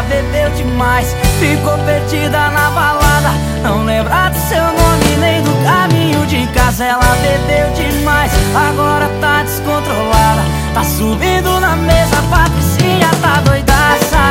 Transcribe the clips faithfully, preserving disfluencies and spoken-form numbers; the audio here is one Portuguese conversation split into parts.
bebeu demais, ficou perdida na balada, não lembra do seu nome nem do caminho de casa. Ela bebeu demais, agora tá descontrolada, tá subindo na mesa, a Patricinha tá doidaça.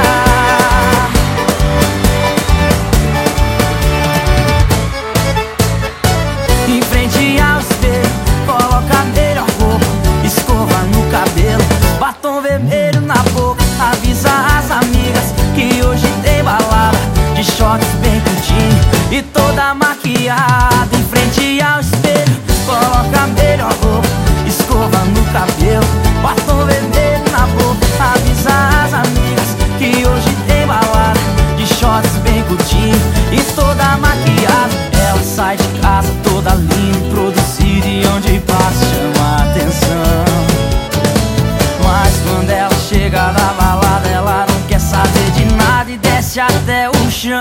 Em frente ao espelho, coloca a melhor roupa, escova no cabelo, batom vermelho na boca, avisa as amigas que hoje tem balada, de shorts bem curtinho e toda maquiada. Em frente ao espelho, coloca a melhor roupa, escova no cabelo, batom vermelho na boca, avisa as amigas que hoje tem balada, de shorts bem curtinho e toda maquiada. Ela sai de casa toda linda, produzida e onde passa chama a atenção. Mas quando ela chega da balada, ela não quer saber de nada e desce até o chão.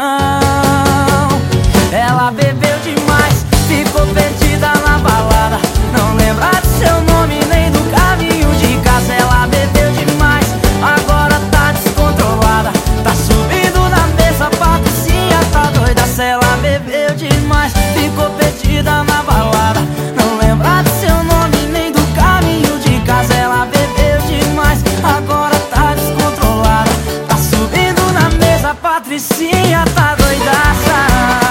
Ela bebeu demais, ficou perdida na balada, não lembra do seu nome nem do caminho de casa. Ela bebeu demais, agora tá descontrolada, tá subindo na mesa, a Patricinha tá doida. Se ela bebeu demais, ficou perdida na balada, não lembra do seu nome nem do caminho de casa. Ela bebeu demais, agora tá descontrolada, tá subindo na mesa, a Patricinha tá doidaça.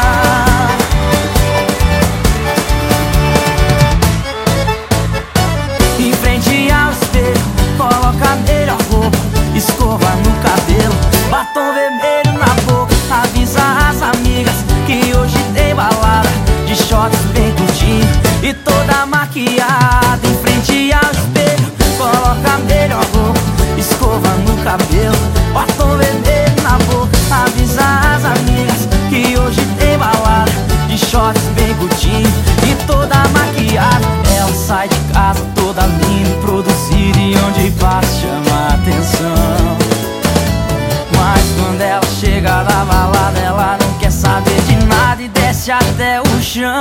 Em frente ao espelho, coloca a melhor roupa, escova no cabelo, batom vermelho na boca, avisa as amigas que hoje tem balada, de shorts bem curtinho e toda maquiada. Em frente ao espelho, coloca a melhor roupa, escova no cabelo, batom vermelho na boca, avisa as amigas que hoje tem balada, de shorts bem curtinho e toda maquiada. Ela sai de casa toda linda, produzida e onde passa chama a atenção. Mas quando ela chega da balada, ela não quer saber de nada e desce até o chão.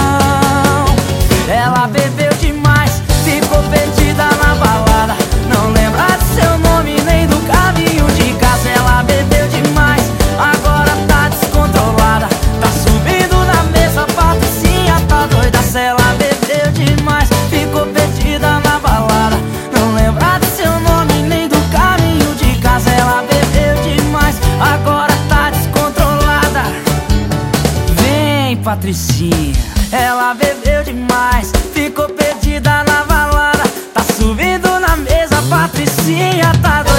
Ela bebeu demais, ficou perdida na balada, não lembra do seu nome nem do caminho de casa. Ela bebeu demais, agora tá descontrolada, tá subindo na mesa, a Patricinha tá doida. Se ela bebeu demais, ficou perdida na balada, não lembra do seu nome nem do caminho de casa. Ela bebeu demais, agora tá descontrolada. Vem, Patricinha. Ela bebeu demais, ficou perdida na balada, tá subindo na mesa, a Patricinha tá doida.